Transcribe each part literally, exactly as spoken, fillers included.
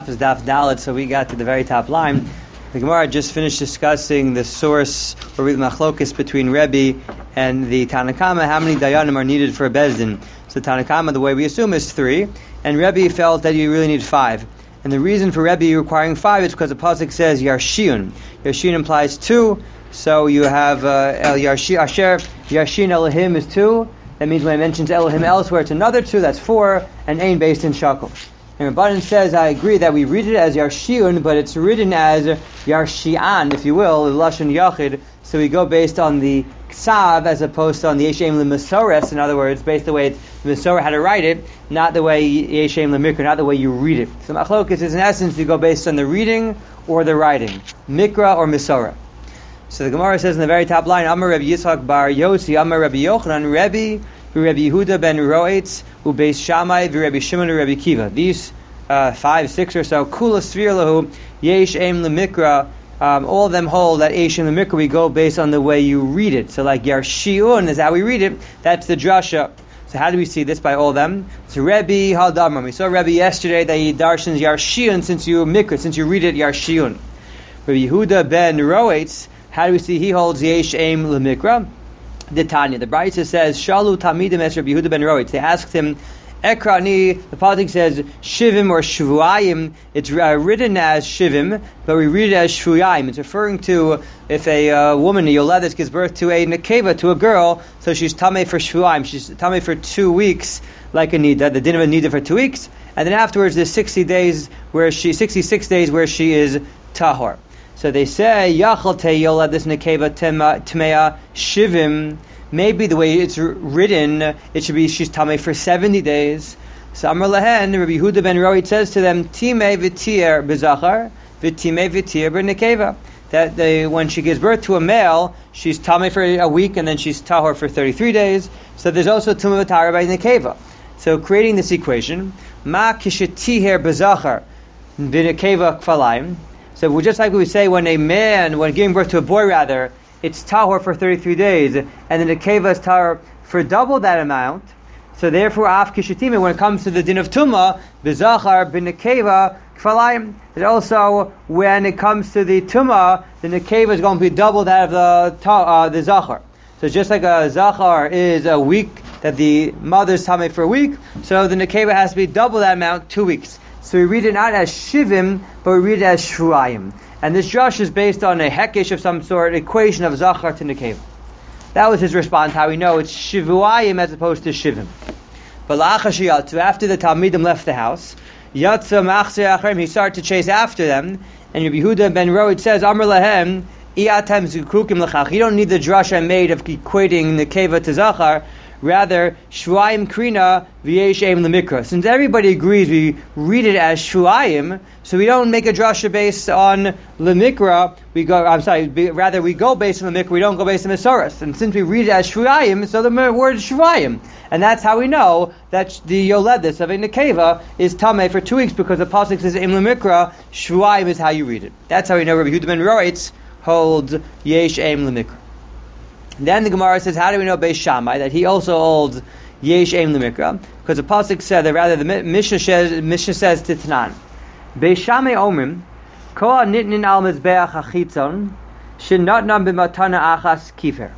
daf is daf dalet, so we got to the very top line. The Gemara just finished discussing the source or the machlokes between Rebbe and the Tanna Kama. How many dayanim are needed for a bezdin? So Tanna Kama, the way we assume, is three, and Rebbe felt that you really need five. And the reason for Rebbe requiring five is because the pasuk says Yarshiun. Yarshiun implies two, so you have uh, El Yarshi Asher Yarshin Elohim is two. That means when it mentions Elohim elsewhere, it's another two. That's four, and Ein based in Shakel. And Rabbanan says, I agree that we read it as Yarshiun, but it's written as Yarshian, if you will, Lashon Yachid. So we go based on the Ksav as opposed to on the Yeshem L'Masores. In other words, based the way the Masorah had to write it, not the way Yeshem L'Mikra, not the way you read it. So Machlokes is in essence, you go based on the reading or the writing, Mikra or Masorah. So the Gemara says in the very top line, Amar Rabbi Yitzchak bar Yossi, Amar Rabbi Yochanan, Rebbe, Rabbi Yehuda ben Roetz, Ubeis Shammai, Rabbi Shimon, Rabbi Kiva. These uh, five, six or so, Kula Svir Lahu, Yesh Eim L'Mikra, um, all of them hold that Yesh Eim L'Mikra, we go based on the way you read it. So like Yarshiun is how we read it, that's the drasha. So how do we see this by all of them? So Rebbe Haldamar, we saw Rebbe yesterday that he darshans Yarshiun since you Mikra, since you read it Yarshiun. Rabbi Yehuda ben Roetz, how do we see he holds Yesh Eim L'Mikra? The Tanya, the Brisa says, Shalu Tamidim es Rabbi Yehuda ben Roetz. They asked him, Ekrani, the Pasuk says, Shivim or Shvuayim. It's uh, written as Shivim, but we read it as Shvuyayim. It's referring to if a uh, woman, a Yoledes, gives birth to a Nekeva, to a girl, so she's Tameh for Shvuyayim. She's Tameh for two weeks, like a Nida, the din of a Nida for two weeks, and then afterwards there's sixty days where she, sixty-six days where she is Tahor. So they say, Yachal te Yolad, this Nekeva Tmea Shivim. Maybe the way it's written, it should be she's Tameh for seventy days. So Amar Lahen, Rabbi Yehuda ben Roetz says to them, Timeh v'tir b'zachar, v'timeh v'tir b'nekeva. That they, when she gives birth to a male, she's Tameh for a week, and then she's Tahor for thirty-three days. So there's also Tumah v'tara by nekeva. So creating this equation, Ma kishetiher b'zachar, v'nekeva kfalayim. So just like we say when a man, when giving birth to a boy rather, it's tahor for thirty-three days, and then the keva is tahor for double that amount. So therefore, af kishatim, when it comes to the din of tumah, b'zachar b'nekeva kfalayim. And also, when it comes to the tumah, the nekeva is going to be double that of the uh, the zachar. So just like a zachar is a week that the mother's tameh for a week, so the nekeva has to be double that amount, two weeks. So we read it not as shivim, but we read it as shvuayim. And this drush is based on a hekesh of some sort, equation of zachar to nekeva. That was his response, how we know it's shivuayim as opposed to shivim. But la'achashiyatzu, after the Talmidim left the house, yatza machzir acharem, he started to chase after them, and Rabbi Yehuda ben Roetz says, Amar lahem, iatem zukukim l'chach. You don't need the drush I made of equating nekeva to zachar. Rather, Shvuayim Krina v'yesh Eim L'Mikra. Since everybody agrees we read it as Shvuayim, so we don't make a drasha based on L'Mikra. We go. I'm sorry. Rather, we go based on L'Mikra. We don't go based on Masoros. And since we read it as Shvuayim, so the word is Shvuayim, and that's how we know that the Yoledis of a Nekeva is Tameh for two weeks because the pasuk says Eim L'Mikra. Shvuayim is how you read it. That's how we know Rabbi Yehuda ben Roetz holds Yesh Eim L'Mikra. Then the Gemara says, how do we know Beis Shammai that he also holds Yesh Eim L'Mikra? Because the pasuk said that rather the Mishnah says, Mishnah says to Tanan, Beis Shammai Omrim, Koa nitnin al mizbeach hachitzon, shenatnam b'matana achas kifer.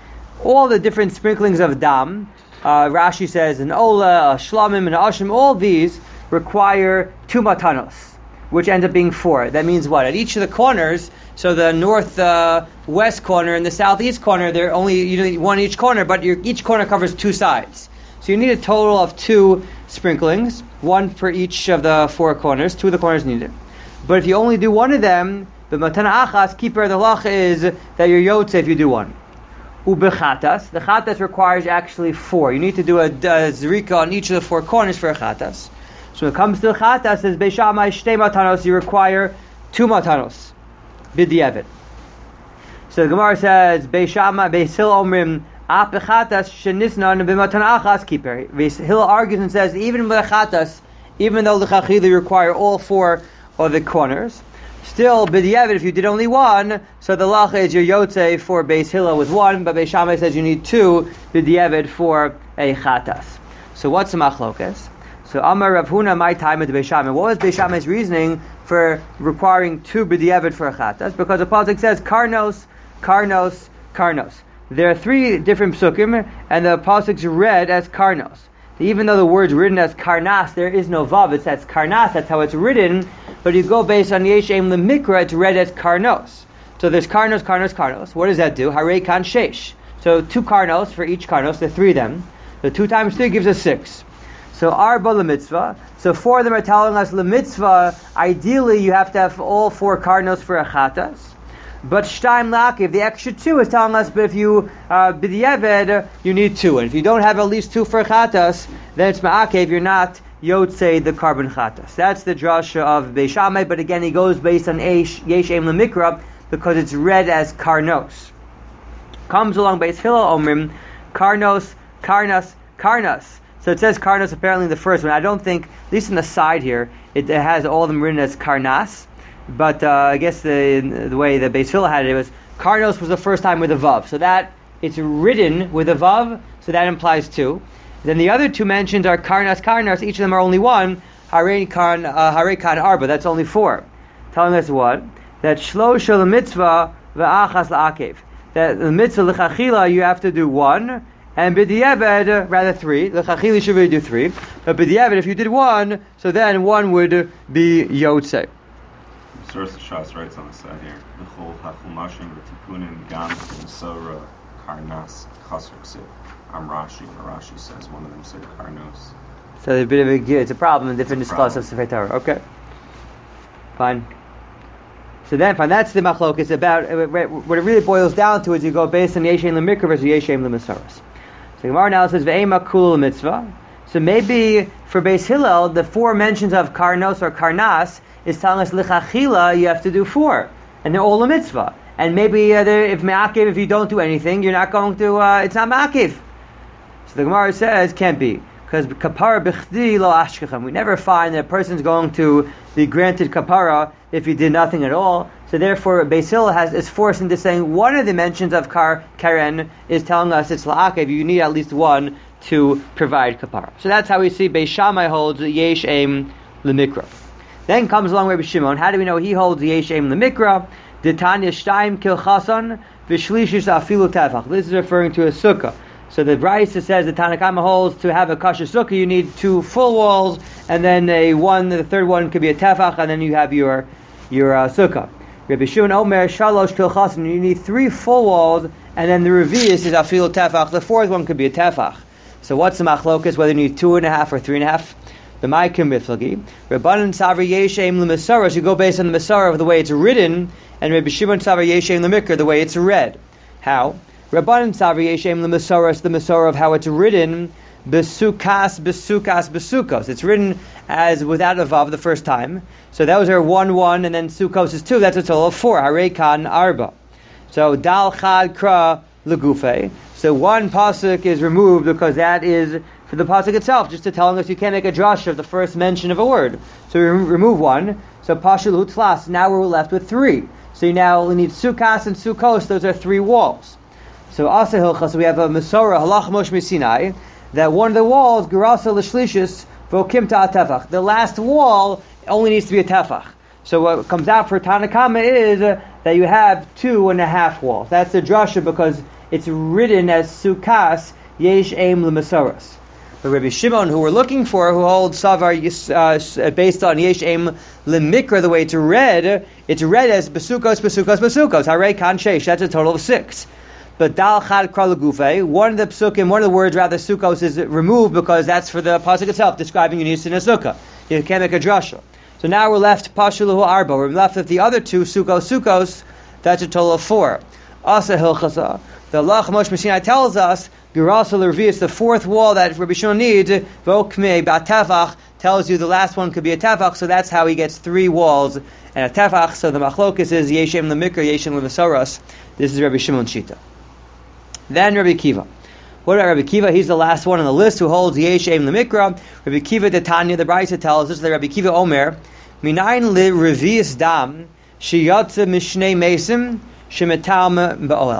All the different sprinklings of dam, uh, Rashi says an ola, a shlamim, and ashim, all these require two matanos, which ends up being four. That means what? At each of the corners, so the north uh, west corner and the southeast corner, they're only you need one each corner, but your, each corner covers two sides. So you need a total of two sprinklings, one for each of the four corners. Two of the corners needed. But if you only do one of them, the matana achas keeper, the lach is that you're yotze if you do one. Ubechatas, the chatas requires actually four. You need to do a, a zrika on each of the four corners for a chatas. So when it comes to the chatas, says Beis Shammai shtei matanos, you require two matanos. B'di'evet. So the Gemara says, Beis Shammai, Beis Hillel omrim, ap bechatas shenisnan b'matan achas kiper. Beis Hillel argues and says, even with the chatas, even though the chachili require all four of the corners, still b'di'evet, if you did only one, so the lacha is your yotze for Beis Hillel with one, but Beis Shammai says you need two b'di'evet for a chatas. So what's the machlokas? So So Amar Rav Huna, my time at Beis Shammai. What was Beis Shammai's reasoning for requiring two b'diavad for a chatas? Because the pasuk says karnos, karnos, karnos. There are three different psukim, and the pasuk's read as karnos. Even though the word's written as karnas, there is no vav. It says karnas. That's how it's written. But you go based on yesh em lemikra, it's read as karnos. So there's karnos, karnos, karnos. What does that do? Harei kan sheish. So two karnos for each karnos. There are three of them. So two times three gives us six. So arba lemitzvah. So four of them are telling us lemitzvah. Ideally, you have to have all four karnos for a chatas. But shtaim la'akev, the extra two is telling us, but if you uh, b'diavad, you need two. And if you don't have at least two for a chatas, then it's ma'akev, you're not yotzei the carbon chatas. That's the drasha of Beis Shammai, but again, he goes based on yesh em lemikra, because it's read as karnos. Comes along Beis Hillel omrim, karnos, karnas, karnas. So it says karnos apparently in the first one. I don't think, at least in the side here, it, it has all of them written as karnas. But uh, I guess the the way the Beis Hillel had it, it was karnos was the first time with a vav. So that it's written with a vav, so that implies two. Then the other two mentions are karnas, karnas. Each of them are only one. Harei kan, harei kan arba. That's only four. Telling us what? That shlosh shel mitzvah ve'achas la'akev. That the mitzvah l'chachila you have to do one. And b'diavad, rather three. L'chachili should really do three. But b'diavad, if you did one, so then one would be yotzei. Source of Shas writes on the side here. V'chol hachumashim v'tikunin gam v'sora karnas chasr ksiv. I'm Rashi, and Rashi says one of them said karnos. So there's a bit of a, it's a problem in different discussions of Sefer Torah. Okay. Fine. So then, fine, that's the machlok. It's about, what it really boils down to is you go based on Yeshem Lemikra versus Yeshem Lemisaros. So Gemara now says ve'ema kul mitzvah. So maybe for Beis Hillel, the four mentions of karnos or karnas is telling us lichachila you have to do four, and they're all a mitzvah. And maybe uh, if me'akev, if you don't do anything, you're not going to. Uh, it's not me'akev. So the Gemara says can't be because kapara b'chdi lo ashkechem. We never find that a person's going to be granted kapara if he did nothing at all. So therefore, Beis Hillel has is forced into saying one of the mentions of kar karen is telling us it's la'akev. You need at least one to provide kapara. So that's how we see Beis Shammai holds yesh em lemikra. Then comes along Rabbi Shimon. How do we know he holds yesh em lemikra? D'tanya shtaim kil chason v'shlishis afilu tefach. This is referring to a sukkah. So the Brisa says the Tanna Kama holds to have a kasher sukkah you need two full walls, and then a one. The third one could be a tefach, and then you have your your uh, sukkah. Rabbi Shimon Omer shalosh kil chason. You need three full walls, and then the revius is afilu tefach. The fourth one could be a tefach. So what's the machlokas? Whether you need two and a half or three and a half? The Ma'akim Miflagi. Rabbanan Savri Yeshem L'Mesaros. You go based on the Mesara of the way it's written, and Rabbi Shimon Savri Yeshem L'Mikra, the way it's read. How? Rabbanan Savri Yeshem L'Mesaros, the Mesara of how it's written, Besukas, Besukas, Besukos. It's written as without a vav the first time. So those are one, one, and then Sukos is two. That's a total of four. Harei kan arba. So Dal Chad Kra Legufe. So one pasuk is removed because that is for the pasuk itself, just to telling us you can't make a drash of the first mention of a word. So we remove one. So pashul utlas. Now we're left with three. So you now only need sukas and sukos. Those are three walls. So asa hilchas. So we have a mesora halach mosh misinai. That one of the walls gerasa l'shlishis vokim ta'atefach. The last wall only needs to be a tefach. So what comes out for Tanna Kama is uh, that you have two and a half walls. That's the drasha because it's written as sukas yesh aim l'mesoras. But Rabbi Shimon, who we're looking for, who holds Savar uh, based on Yesh Em Lemikra, the way it's read, it's read as Besukos, Besukos, Besukos. Harei Kan Sheish. That's a total of six. But Dal Chad Kra Legufe, one of the psukim, one of the words rather, Sukos, is removed because that's for the pasuk itself, describing you need to in a sukkah. You can't make a drasha. So now we're left Pashuluhu Arba. We're left with the other two, Sukos, Sukos. That's a total of four. Asa Hilchasa. The Lach Moshe Messina tells us, Gerasa L'Revius, the fourth wall that Rabbi Shimon needs, Vokmei Ba'tefach, tells you the last one could be a tefach, so that's how he gets three walls and a tefach. So the machlokus is Yeshem L'Mikra, Yeshem L'Mesoros. This is Rabbi Shimon Shita. Then Rabbi Kiva. What about Rabbi Kiva? He's the last one on the list who holds Yeshem L'Mikra. Rabbi Kiva the Tanya, the Brisa tells us that Rabbi Kiva Omer, Minayin L'Revius Dam, Shiyatza Mishnei Mesim, Shemetam Ba'olel.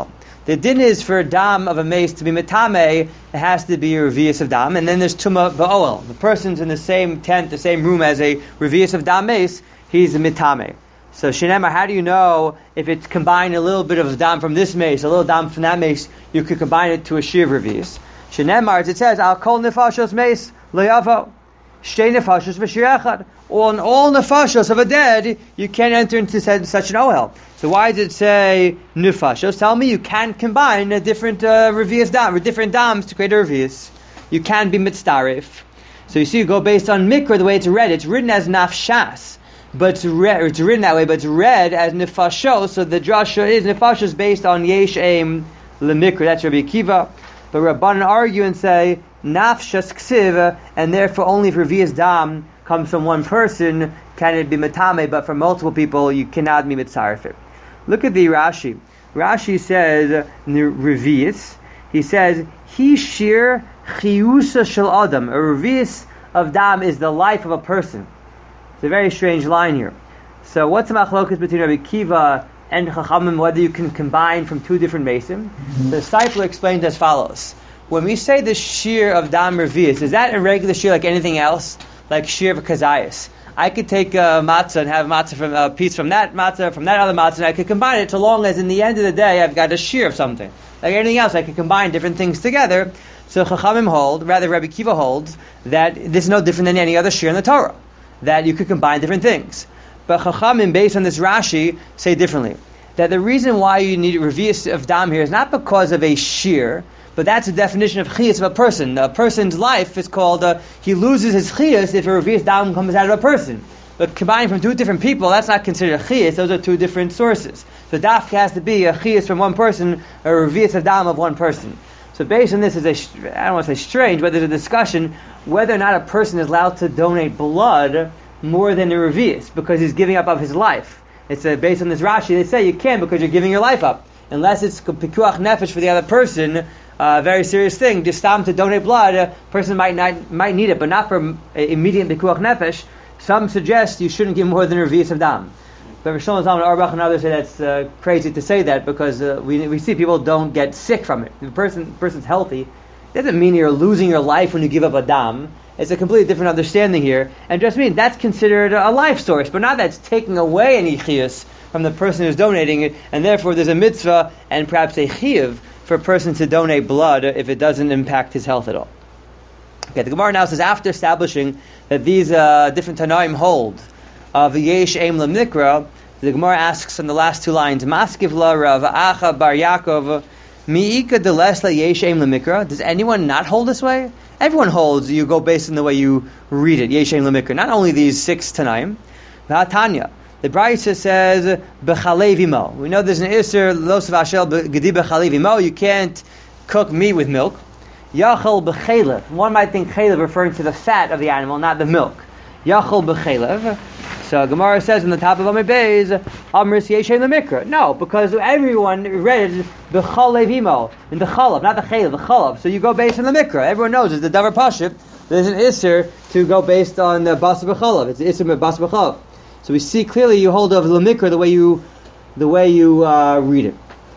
The din is for dam of a mace to be metame, it has to be a revius of dam, and then there's tuma ba'oel. The person's in the same tent, the same room as a revius of dam mace, he's a metame. So Shinemar, how do you know if it's combined a little bit of dam from this mace, a little dam from that mace, you could combine it to a shir revius? Shinemar, as it says, Al kol nefashos mace le'yavo, shtei nefashos v'shir echad. On all nefashos of a dead, you can't enter into such an ohel. So why does it say nefashos? Tell me you can't combine a different uh, revius dam, or different dams to create a revius. You can be mitzdarif. So you see, you go based on mikra, the way it's read. It's written as nafshas, but it's, re- it's written that way, but it's read as nefashos. So the drasha is nefashos based on yesh aim lemikra. That's Rabbi Akiva. But Rabbanan argue and say nafshas ksiv, and therefore only if revius dam comes from one person can it be metame, but for multiple people you cannot be mitzarif. Look at the Rashi. Rashi says revius. He says he shir chiyusa shel adam. A revius of dam is the life of a person. It's a very strange line here. So what's the machlokas between Rabbi Kiva and Chachamim, whether you can combine from two different mesim? The disciple explains as follows. When we say the shir of dam revius, is that a regular shir like anything else? Like shir of kazayas? I could take a matzah and have matzah from a piece from that matzah, from that other matzah, and I could combine it so long as in the end of the day I've got a shir of something. Like anything else, I could combine different things together. So Chachamim hold, rather Rabbi Kiva holds, that this is no different than any other shir in the Torah, that you could combine different things. But Chachamim, based on this Rashi, say differently. That the reason why you need a revius of dam here is not because of a shir, but that's the definition of chiyas of a person. A person's life is called, uh, he loses his chiyas if a revius dam comes out of a person. But combined from two different people, that's not considered a chiyas, those are two different sources. So dafka has to be a chiyas from one person, a revius of dam of one person. So based on this, is a, I don't want to say strange, but there's a discussion whether or not a person is allowed to donate blood more than a revius, because he's giving up of his life. It's uh, based on this Rashi, they say you can because you're giving your life up. Unless it's pikuach nefesh for the other person, a uh, very serious thing. Just time to donate blood, a person might not might need it, but not for immediate pikuach nefesh. Some suggest you shouldn't give more than a revius of dam. But Rosh Hashanah, Arbach, and others say that's uh, crazy to say that, because uh, we we see people don't get sick from it. If the person person's healthy, it doesn't mean you're losing your life when you give up a dam. It's a completely different understanding here, and just mean that's considered a life source, but not that's taking away any chiyus from the person who's donating it, and therefore there's a mitzvah and perhaps a chiyuv for a person to donate blood if it doesn't impact his health at all. Okay, the Gemara now says, after establishing that these uh, different Tanaim hold of yesh aim lemikra, the Gemara asks in the last two lines, Maskiv la Rav Acha bar Yaakov, mi'ika delesla yesh aim lemikra. Does anyone not hold this way? Everyone holds you go based on the way you read it, yesh aim lemikra. Not only these six Tanaim, V'hatanya. The Brayta says, b'chalev imo. We know there's an iser, los v'ashel gedi b'chalev imo. You can't cook meat with milk. Yachal b'chalev. One might think chalev referring to the fat of the animal, not the milk. Yachal b'chalev. So Gemara says in the top of Amid Beis, Amris Yeshem the Mikra. No, because everyone read b'chalev imo, in the chalav, not the chalev, the chalav. So you go based on the Mikra. Everyone knows it's the davar pashut. There's an iser to go based on the bas b'chalav. It's the iser with bas b'chalav. So we see clearly you hold of the mikra the way you, the way you uh, read it.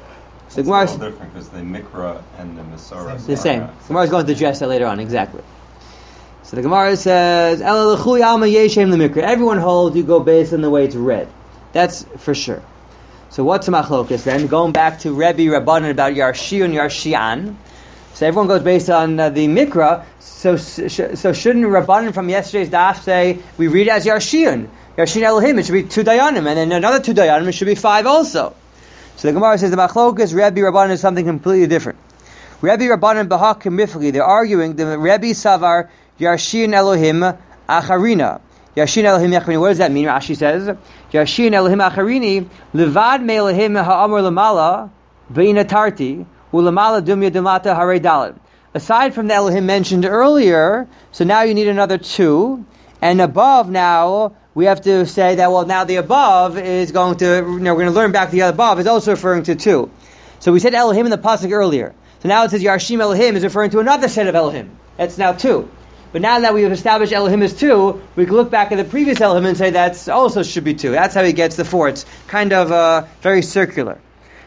So it's a little different because the mikra and the Masorah the same. Gemara is going to address that later on, exactly. So the Gemara says, "Ela l'chui alma yeshem the mikra." Everyone holds you go based on the way it's read. That's for sure. So what's the machlokas then? Going back to Rebbe Rabbanan about Yarshi and Yarshian. So everyone goes based on uh, the mikra. So sh- so shouldn't Rabbanan from yesterday's daf say we read it as Yarshian? Yarshin Elohim, it should be two dayanim, and then another two dayanim, it should be five also. So the Gemara says the machlokas, Rebbe Rabbanan is something completely different. Rebbe Rabbanan b'hakim mifli, they're arguing the Rebbe Savar Yarshin Elohim Acharina. Yarshin Elohim Acharina, what does that mean? Rashi says, Yarshin Elohim Acharini, Levad me Elohim ha'amur lamala, be'ina tarti, u'lamala dumya dumata hare dalet. Aside from the Elohim mentioned earlier, so now you need another two, and above now, we have to say that, well, now the above is going to, you know, we're going to learn back the above is also referring to two. So we said Elohim in the pasuk earlier. So now it says Yarshim Elohim is referring to another set of Elohim. That's now two. But now that we've established Elohim is two, we can look back at the previous Elohim and say that also should be two. That's how he gets the four. It's kind of uh, very circular.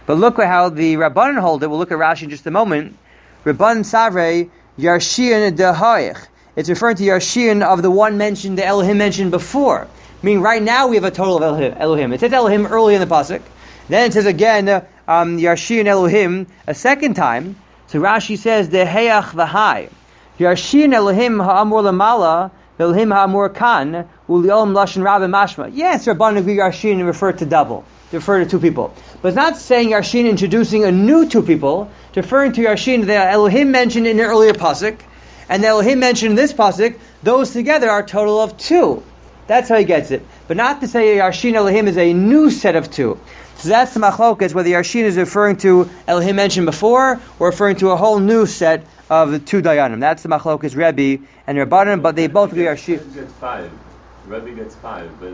But look at how the Rabbanan hold it. We'll look at Rashi in just a moment. Rabban Savrei Yarshian Dehoich. It's referring to Yarshian of the one mentioned, the Elohim mentioned before. Meaning right now we have a total of Elohim. Elohim. It says Elohim early in the pasuk. Then it says again um, Yarshian Elohim a second time. So Rashi says Deheach v'hai. Yarshian Elohim ha'amur lamala Elohim ha'amur kan uliom lashon rabbi mashma. Yes, Rabban agree Yarshian refer to double. To refer to two people. But it's not saying Yarshin introducing a new two people, referring to Yarshin, the Elohim mentioned in the earlier pasuk, and the Elohim mentioned in this pasuk, those together are a total of two. That's how he gets it. But not to say Yarshin Elohim is a new set of two. So that's the machlokas, whether Yarshin is referring to Elohim mentioned before, or referring to a whole new set of the two Dayanim. That's the machlokas Rebbe and Rabbanan, but they both agree Yarshin. Rebbe gets five. Rebbe gets five, but...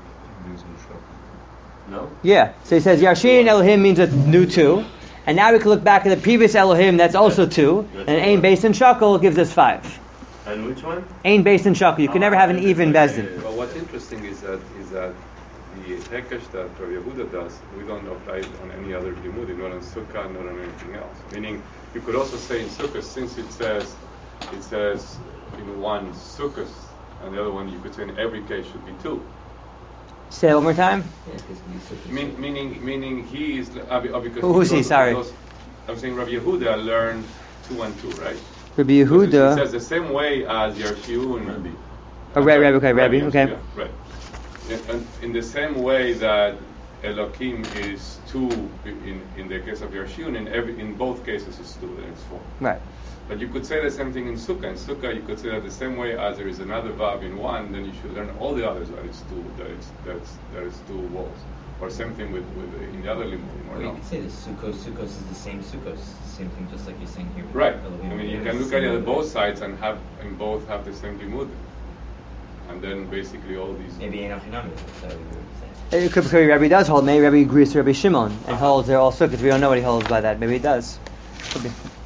No? Yeah, so he says Yarshin Elohim means a new two, and now we can look back at the previous Elohim that's also two, and Ein based in Shakel gives us five. And which one? Ein based in Shakel. You can oh, never have an even Bezdin. Well, what's interesting is that is that the Hekesh that Rabbi Yehuda does, we don't apply it on any other Limudim, not on Sukkah, not on anything else. Meaning, you could also say in Sukkah, since it says it says in one Sukkah, and the other one you could say in every case should be two. Say it one more time. Mean, meaning, meaning he is. Uh, because Who, who's he? Sorry. Those, I'm saying Rabbi Yehuda learned two and two, right? Rabbi Yehuda. It says the same way as Yarshiun. Rabbi. Oh, Rabbi, Rabbi, okay, Rabbi, okay. Yeah, right. And, and in the same way that Elohim is two in, in the case of Yarshiun, in every in both cases it's two, then it's four. Right. But you could say the same thing in Sukkah. In Sukkah, you could say that the same way as there is another Vav in one, then you should learn all the others that it's two, that it's that's that it's two walls. Or same thing with, with uh, in the other Limudim. Or well, you no. could say the Sukkos, Sukkos is the same Sukkos, same thing, just like you're saying here. Right. I mean, you can look at it on both sides and have and both have the same Limudim, and then basically all these. Maybe Einachinami. That would be It could be Rabbi does hold. Maybe Rabbi agrees to Rabbi Shimon and uh-huh. holds they're all Sukkot. We don't know what he holds by that. Maybe he does. Could be.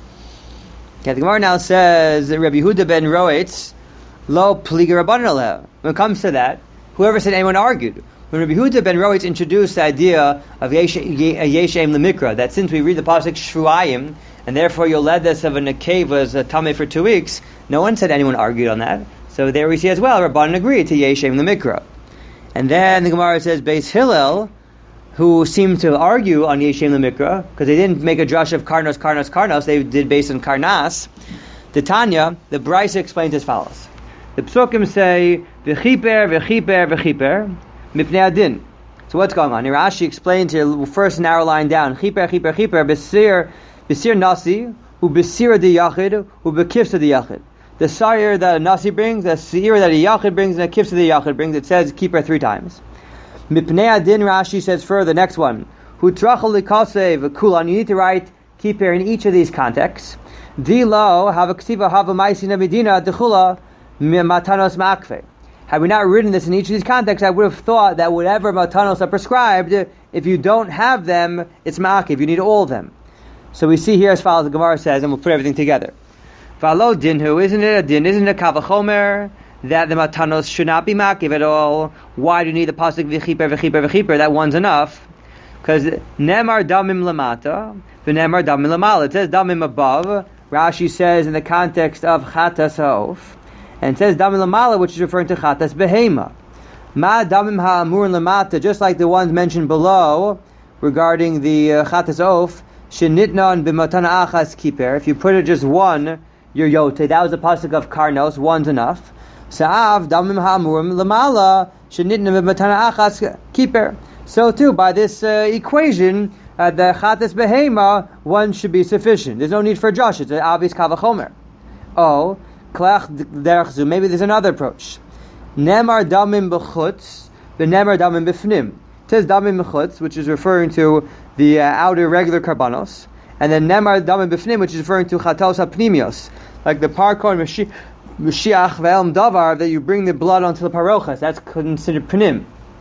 Okay, the Gemara now says that Rabbi Yehuda ben Roetz lo pliga Rabbanan aleh. When it comes to that, whoever said anyone argued. When Rabbi Yehuda ben Roetz introduced the idea of Yesh Yeshem Lemikra, that since we read the pasuk Shvuayim, and therefore you'll let us of a Nekev as a Tameh for two weeks, no one said anyone argued on that. So there we see as well, Rabbanan agreed to Yeshem Lemikra. And then the Gemara says Beis Hillel, who seemed to argue on Yeshem Lemikra, because they didn't make a drush of Karnos, Karnos, Karnos, they did based on Karnas. The Tanya, the Brisa explains as follows. The Psukim say, V'chiper, V'chiper, V'chiper, Mipnei Adin. So what's going on? Here Rashi explains here, first narrow line down, Chiper, Chiper, Chiper, Besir, Besir Nasi, Hu Besir di Yachid, Hu Bekifsa di Yachid. The sire that a Nasi brings, the Seir that a Yachid brings, and the Kifsa the Yachid brings, it says Keeper three times. Mipnei Adin, Rashi says further, the next one. Hu Trachel Likasev Kulan. You need to write Keeper in each of these contexts. Dilo, have a Ksiva, have a Maisina Medina, Dechula, Matanos Makve. Had we not written this in each of these contexts, I would have thought that whatever Matanos are prescribed, if you don't have them, it's Ma'akiv. You need all of them. So we see here as follows, the Gemara says, and we'll put everything together. V'alo dinhu, isn't it a din? Isn't it a kavachomer that the matanos should not be makiv at all? Why do you need the pasuk v'chiper v'chiper v'chiper? That one's enough. Because nemar damim lamata, v'nemar damim lamala. It says damim above. Rashi says in the context of chatas ha'of, and it says damim lamala, which is referring to chatas behema. Ma damim ha'amur lamata, just like the ones mentioned below regarding the uh, chatas ha'of. Shenitnan b'matana achas kiper. If you put it just one, your yote. That was the pasuk of Karnos. One's enough. Sa'av damim ha'amurim lamala shenitnan b'matana achas kiper. So too, by this uh, equation, uh, the chatas behema, one should be sufficient. There's no need for Josh. It's an obvious kavachomer. Oh, klach derechzu. Maybe there's another approach. Nemar damim b'chutz, v'nemar damim b'fnim. It says damim b'chutz, which is referring to the uh, outer regular karbanos, and then nemar damim b'fnim, which is referring to chatos ha'pnimios, like the parkon Mashiach ve'elm davar, that you bring the blood onto the parochas. That's considered pnim.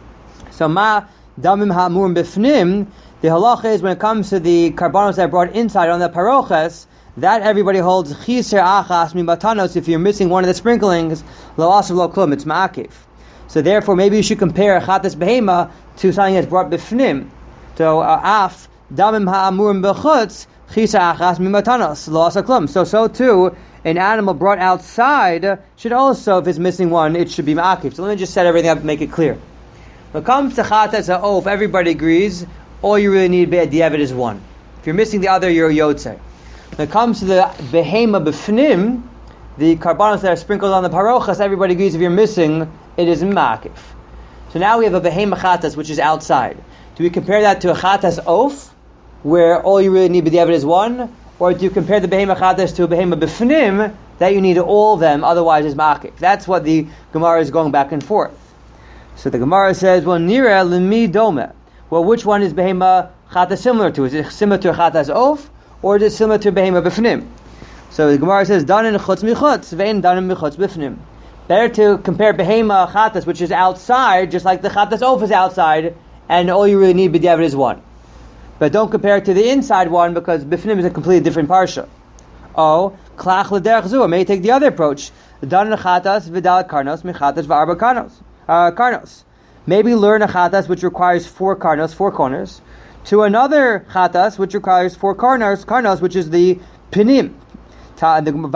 So ma damim ha'amurim b'fnim, the halacha is when it comes to the karbanos that are brought inside on the parochas, that everybody holds chiser achas mimatanos. If you're missing one of the sprinklings, lo asav lo klum, it's ma'akiv. So therefore, maybe you should compare chatas behema to something that's brought b'fnim. So uh, af damim ha'amurim b'chutz chisa achas mimatanos lo asa klum. So so too, an animal brought outside should also, if it's missing one, it should be ma'akif. So let me just set everything up and make it clear. When it comes to chatas ha'of, everybody agrees, all you really need b'diavad is one. If you're missing the other, you're a yotzei. When it comes to the behema b'fnim, the karbanos that are sprinkled on the parochas, everybody agrees if you're missing, it is ma'akif. So now we have a behema chatas, which is outside. Do we compare that to a chatas oaf, where all you really need b'diavad is one? Or do you compare the behema chatas to a behema b'fnim, that you need all of them, otherwise it's ma'akif? That's what the Gemara is going back and forth. So the Gemara says, well, nira limi dome. Well, which one is behema chatas similar to? Is it similar to a chatas oaf, or is it similar to behema b'fnim? So the Gemara says, danin chutz michutz, vein danin michutz b'fnim. Better to compare behema chatas, which is outside, just like the chatas oaf is outside, and all you really need b'diavad is one. But don't compare it to the inside one, because b'fnim is a completely different parsha. Oh, klach l'derech zu, may take the other approach. Danin chatas v'dal karnos michatas v'arba karnos. Uh, karnos. Maybe learn a chatas which requires four karnos, four corners, to another chatas which requires four karnos, karnos which is the pinim. But don't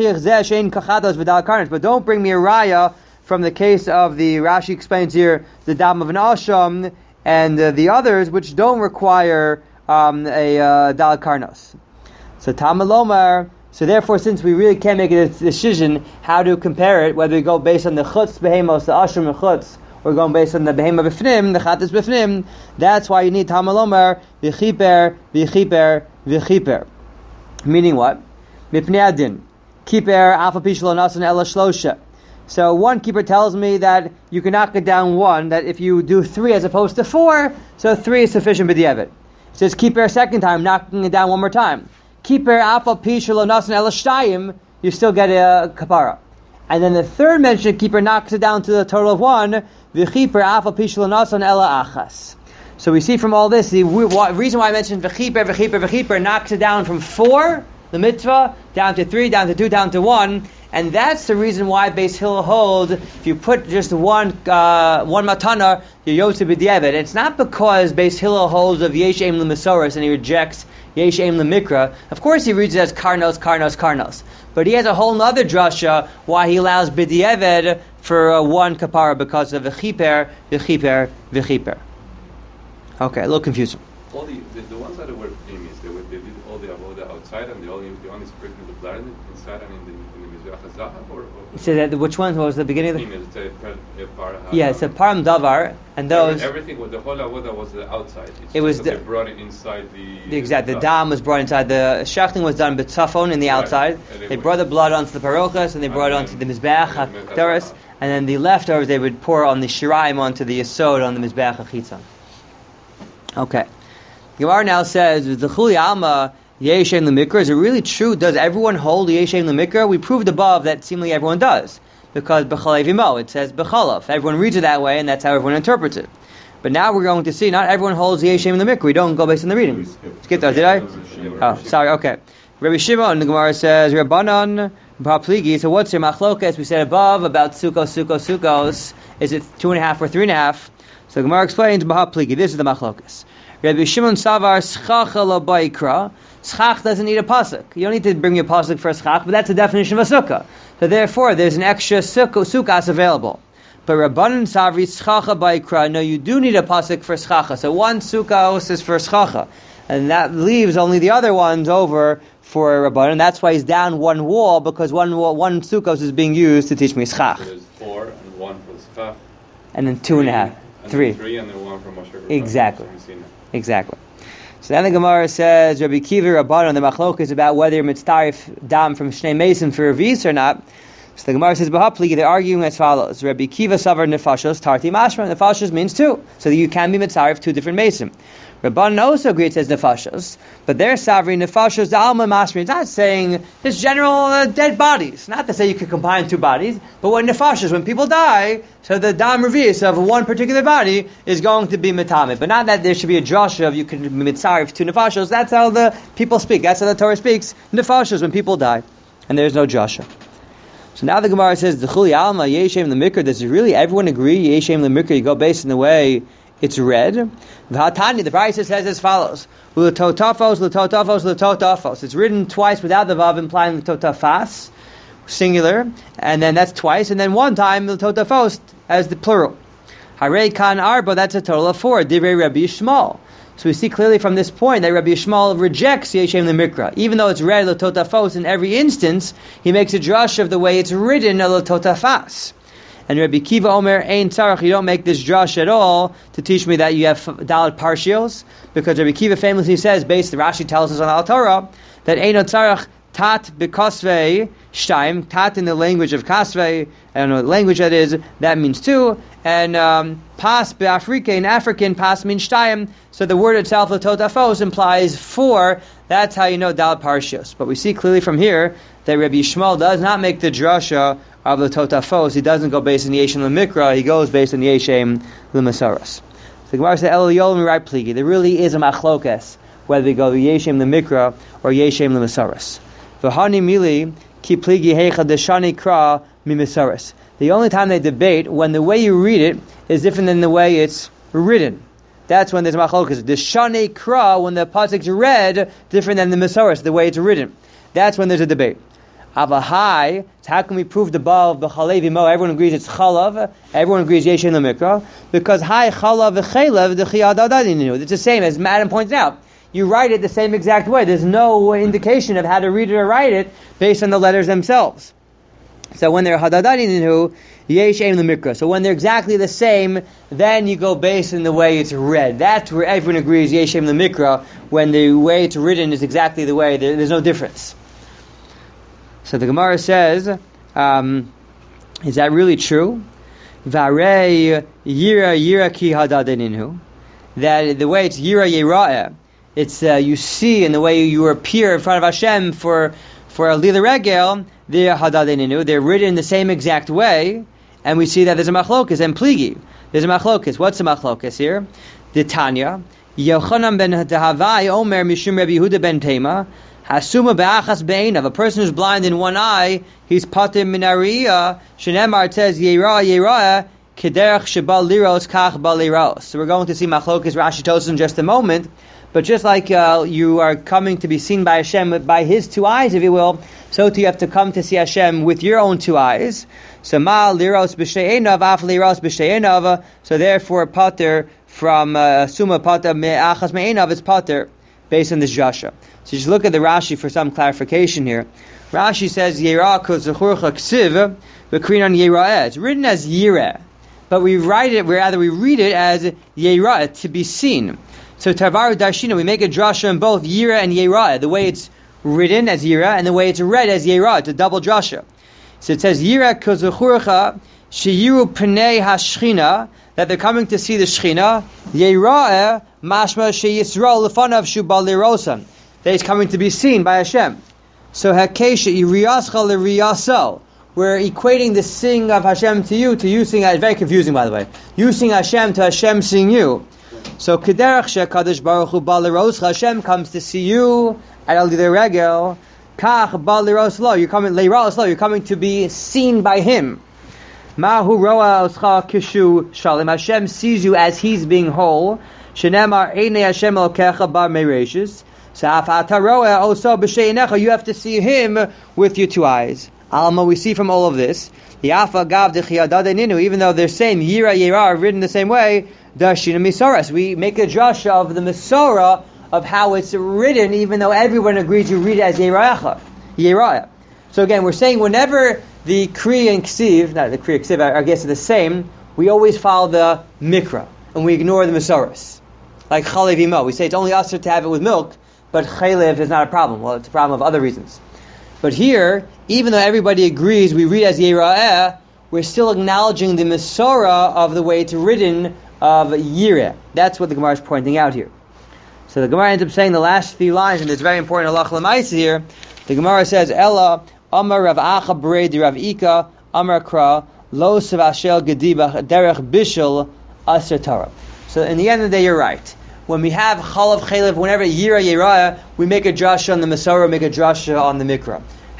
bring me a raya from the case of the Rashi explains here the dam of an asham and uh, the others which don't require um, a uh, dal karnos. So Tamalomar. So therefore, since we really can't make a decision how to compare it, whether we go based on the chutz behemos, the asham and chutz, or going based on the behema b'fnim, the chatas b'fnim, that's why you need Tamalomar v'chiper v'chiper v'chiper. Meaning what? Mipnei adin. Kiper alpha pishlo nasan ela shlosha. So one keeper tells me that you can knock it down one, that if you do three as opposed to four, so three is sufficient b'diavad. It says kiper a second time, knocking it down one more time. Kiper alpha pishlo nasan ela shtayim, you still get a kapara. And then the third mention, keeper knocks it down to the total of one, v'chiper alpha pishlo nasan ela achas. So we see from all this, the reason why I mentioned v'chiper, v'chiper, v'chiper knocks it down from four, the mitzvah, down to three, down to two, down to one, and that's the reason why Beis Hillel holds if you put just one uh, one matana, you're yotze b'diavad. It's not because Beis Hillel holds of yesh aim l'mesoros and he rejects yesh aim l'mikra. Of course, he reads it as karnos, karnos, karnos, but he has a whole other drasha why he allows b'diavad for uh, one kapara because of v'chiper, v'chiper, v'chiper. Okay, a little confusing. All the, the, the ones that were previous, they, were, they did all the avoda outside, and they only they only sprinkled the blood inside and in the in the mizbeach hazahab, or, or so that which one was the beginning of the? It's a, a par, yeah, it's a param davar, and those everything with the whole avoda was the outside. It's it was the, they brought it inside the. The exact the dam was brought inside. The shachting was done b'tzafon in the outside. Right. They, they brought the blood onto the parochas, and they brought and it onto the mizbeach haktaris, and then the leftovers they would pour on the shiraim onto the yesod on the mizbeach hachitzon. Okay. Gemara now says the chuli alma yeshem l'mikra. Is it really true? Does everyone hold the yeshem l'mikra? We proved above that seemingly everyone does, because b'chalev imo it says b'chalav. Everyone reads it that way, and that's how everyone interprets it. But now we're going to see not everyone holds the yeshem l'mikra. We don't go based on the reading. Skip that, did I? Oh, sorry. Okay. Rabbi Shimon, the Gemara says Rabbanan b'pligi. So what's your machlokas? We said above about sukkos, sukkos, sukkos. Is it two and a half or three and a half? So the Gemara explains b'pligi. This is the machlokas. Rabbi Shimon Savar Schacha la Baikra. Schach doesn't need a pasuk. You don't need to bring your pasuk for a schach, but that's the definition of a sukkah. So therefore, there's an extra sukkahs available. But Rabbanan Savri Schacha Baikra. No, you do need a pasuk for schacha. So one sukkah is for schacha, and that leaves only the other ones over for Rabbanan. That's why he's down one wall, because one wall, one sukkah is being used to teach me schach. So there's four and one for schach. And then two and a half, and three. Three and then one for Moshe. Exactly. Exactly. So then the Gemara says, Rabbi Kiva Rabbanon, the machlok is about whether you're mitzarif dam from Shnei Mason for Revis or not. So the Gemara says, B'hapli, they're arguing as follows. Rabbi Kiva savar nefashos, tarti mashma. Nefashos means two. So that you can be mitzarif two different Mason. Rabbanon also agrees it says nefashos, but they're savri nefashos the alma mashma. It's not saying just general uh, dead bodies. Not to say you could combine two bodies, but when nefashos, when people die, so the dam revis of one particular body is going to be mitamid. But not that there should be a drasha of you can be mitzarif two nefashos. That's how the people speak. That's how the Torah speaks. Nefashos when people die, and there's no drasha. So now the Gemara says the chuli alma yeshem the mikra. Does really everyone agree yeshem the mikra? You go based on the way it's read. V'hatani, the Brisa says as follows: L'totafos, l'totafos, l'totafos. It's written twice without the vav, implying l'totafas, singular, and then that's twice, and then one time l'totafos as the plural. Harei kan arba, that's a total of four. Divrei Rabbi Yishmael. So we see clearly from this point that Rabbi Yishmael rejects Yeshem Lemikra. Even though it's read l'totafos in every instance, he makes a drush of the way it's written l'totafas. And Rabbi Kiva Omer, Ein Tzarach, you don't make this drush at all to teach me that you have dalet parshios, because Rabbi Kiva famously says, based, Rashi tells us on Al Torah, that Ein Tzarach tat bekosvei shtaim, tat in the language of kasvei, I don't know what language that is, that means two, and um, pas be'afrika, in African, pas means shtaim, so the word itself, l'totafos, implies four. That's how you know dalet parshios. But we see clearly from here that Rabbi Yishmael does not make the drasha of the Totafos. He doesn't go based on Yeshem Lemikra, he goes based on Yeshem Lemasaras. The Gemara says, El Yom Rai Pligi. There really is a machlokas, whether we go Yeshem Lemikra or Yeshem Lemasaras. V'hani mili ki pligi heicha deshani kra mimisaras. The only time they debate, when the way you read it is different than the way it's written. That's when there's machlokas. Deshani kra, when the pasuk's read, different than the misaras, the way it's written. That's when there's a debate. Avahai, how can we prove the above the chalev mo? Everyone agrees it's chalav. Everyone agrees Yeshem Lemikra, because hi chalav v'chelev the chiyadadadinu. It's the same as Madam points out. You write it the same exact way. There's no indication of how to read it or write it based on the letters themselves. So when they're hadadadinu, Yeshem Lemikra. So when they're exactly the same, then you go based on the way it's read. That's where everyone agrees Yeshem Lemikra. When the way it's written is exactly the way, there, there's no difference. So the Gemara says, um, is that really true? Varei yira yira ki hadadeninu. That the way it's yira yira'eh, it's uh, you see in the way you appear in front of Hashem for for a lila regel, they're hadadeninu. They're written in the same exact way, and we see that there's a machlokas and pligi. There's a machlokas. What's the machlokas here? The Tanya Yochanan ben Dahavai Omer Mishum Rabbi Yehuda ben Tema. Hasuma be'achas be'einav. A person who's blind in one eye, he's pater min hariyah. Shenemar says yera yera kederach shebal liros kach bal liros. So we're going to see machlokas Rashi Tosafos in just a moment. But just like uh, you are coming to be seen by Hashem by His two eyes, if you will, so too you have to come to see Hashem with your own two eyes. So ma liros b'shtei einav af liros b'shtei einav. So therefore pater from uh, suma pater me'achas me'einav is pater, based on this Jasha. So just look at the Rashi for some clarification here. Rashi says, Yera kozachurcha ksiv, v'krinan yera'eh. It's written as Yireh, but we write it, rather we read it as Yera'eh, to be seen. So Tavaru Darshina, we make a drasha in both Yireh and Yera'eh, the way it's written as Yireh, and the way it's read as Yera'eh. It's a double drasha. So it says, Yireh kozachurcha, sheyiru pnei hashchina, that they're coming to see the Shechina. Yera'eh, mashma sheyisrael lefanav shu bal lirosan. That is coming to be seen by Hashem. So Hakesha, Yiriyascha Liriyaso. We're equating the seeing of Hashem to you to you seeing. It's very confusing, by the way. You seeing Hashem to Hashem seeing you. So Kederach Shekadosh Baruch Hu Bal Liros, Hashem comes to see you at Al Didei Regel. Kach Bal Liros Lo. You're coming Leiros Lo. You're coming to be seen by Him. Mahu Roa Oscha Kishu Shalom. Hashem sees you as He's being whole. Shenemar Einei Hashem Elokecha Bar Meireshis. So you have to see Him with your two eyes. Alma, we see from all of this, even though they're saying Yira Yira written the same way, we make a drasha of the Masorah of how it's written, even though everyone agrees you read it as Yira'eh. So again, we're saying whenever the Kri and Ksiv, not the Kri and Ksiv, I guess are the same, we always follow the Mikra, and we ignore the Masorahs. Like Chalev Imo, we say it's only usher to have it with milk, but chaylev is not a problem. Well, it's a problem of other reasons. But here, even though everybody agrees we read as Yera'eh, we're still acknowledging the Masorah of the way it's written of Yireh. That's what the Gemara is pointing out here. So the Gemara ends up saying the last few lines, and it's very important halach l'maisa here. The Gemara says, Ella, Amar Rav Acha Brei Rav Ika, Amar Kra, Lo Savashel Gedibach Derech Bishel Aser Torah. So in the end of the day, you're right. When we have chalav chalev, whenever yira yirah, we make a drasha on the Masorah, make a drasha on the Mikra.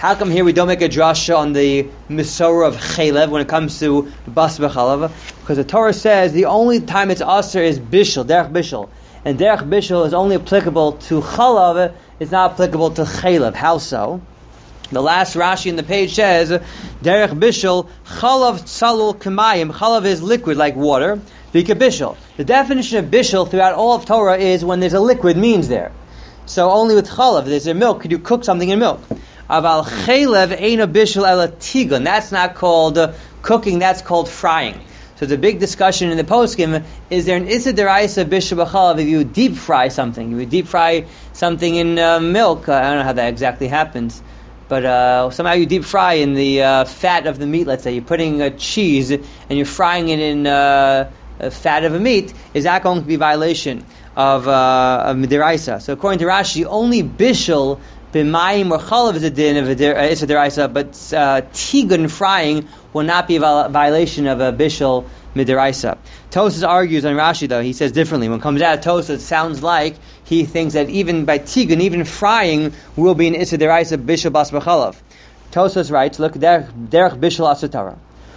How come here we don't make a drasha on the Misorah of Chalev when it comes to Bas B'chalav? Because the Torah says the only time it's Aser is Bishul, Derech Bishul. And Derech Bishul is only applicable to Chalav, it's not applicable to Chalev. How so? The last Rashi in the page says, Derech Bishul, Chalav Tzalul K'mayim. Chalav is liquid like water. Vika Bishul. The definition of Bishul throughout all of Torah is when there's a liquid means there. So only with Chalav, there's a milk, could you cook something in milk? Aval Chalev Eina Bishul Ela Tigun. That's not called uh, cooking, that's called frying. So the big discussion in the poskim, is there an Issa Deraisa Bishul B'chalav if you deep fry something? If you deep fry something in uh, milk, uh, I don't know how that exactly happens. But uh, somehow you deep fry in the uh, fat of the meat, let's say. You're putting uh, cheese and you're frying it in uh, fat of a meat. Is that going to be violation of, uh, of Midiraisa? So according to Rashi, only Bishul, B'mayim or Chalav is a din of Issa Deraisa, but uh, Tigun frying will not be a violation of a Bishul Midiraisa. Tosas argues on Rashi though, he says differently. When it comes out of Tosas, it sounds like he thinks that even by Tigun, even frying will be an Issa Deraisa Bishul Bas B'chalav. Tosas writes, look, Derech Bishul Asatara.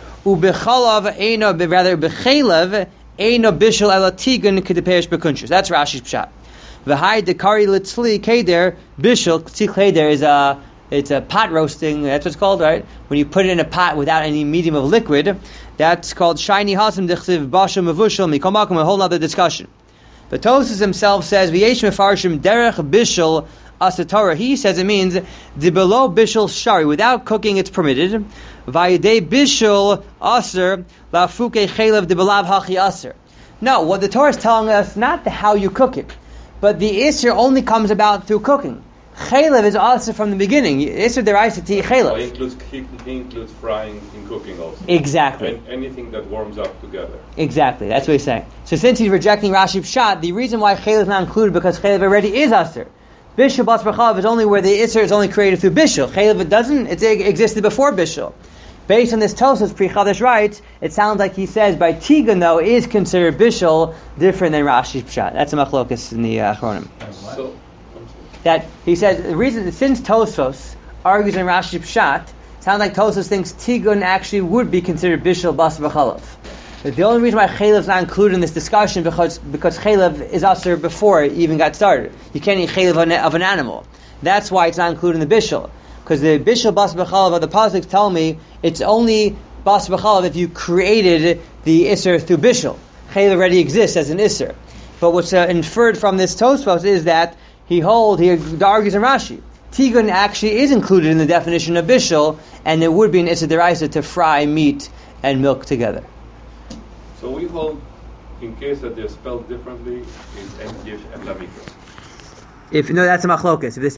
U'B'chalav Eino, rather B'chalev Eino Bishul Ela Tigun K'deperish B'kunshus. That's Rashi's pshat. V'hai dekari litzli keder bishul. Tzli keder is a it's a pot roasting. That's what it's called, right? When you put it in a pot without any medium of liquid, that's called shiny hasim dechsiv basham mavushal mikomakum. A whole other discussion. But Tosas himself says v'yesh mefarshim derech bishul asatara. He says it means the below bishul shari. Without cooking, it's permitted. V'yidei bishul aser lafuke chalev de belav hachi aser. No, what the Torah is telling us, not the how you cook it. But the Isser only comes about through cooking. Chalev is also from the beginning. Isser deraisa ti chalev. He includes, he, he includes frying in cooking also. Exactly. And anything that warms up together. Exactly. That's what he's saying. So since he's rejecting Rashi's pshat, the reason why chalev is not included because chalev already is Asr. Bishul Bas B'chalav is only where the Isser is only created through Bishul. Chalev it doesn't. It existed before Bishul. Based on this Tosas, Pri Chadash writes, it sounds like he says by Tigun though is considered Bishul different than Rashi's pshat. That's a machlokas in the uh, Achronim. So, that he says the reason since Tosfos argues in Rashi's pshat, sounds like Tosfos thinks Tigun actually would be considered Bishul Bas B'chalav. But the only reason why Chalev is not included in this discussion because because Chalev is Asr before it even got started. You can't eat Chalev of an animal. That's why it's not included in the Bishul. Because the Bishul Bas B'chalav of the Pasuk tell me it's only Bas B'chalav if you created the Isser through Bishul. Chalev already exists as an Isser. But what's uh, inferred from this Tosfos is that he holds, he argues in Rashi, Tigun actually is included in the definition of Bishul, and it would be an Isser Deraisa to fry meat and milk together. So we hold, in case that they're spelled differently, is En Yesh En Lamikra. If no, that's a machlokas. If this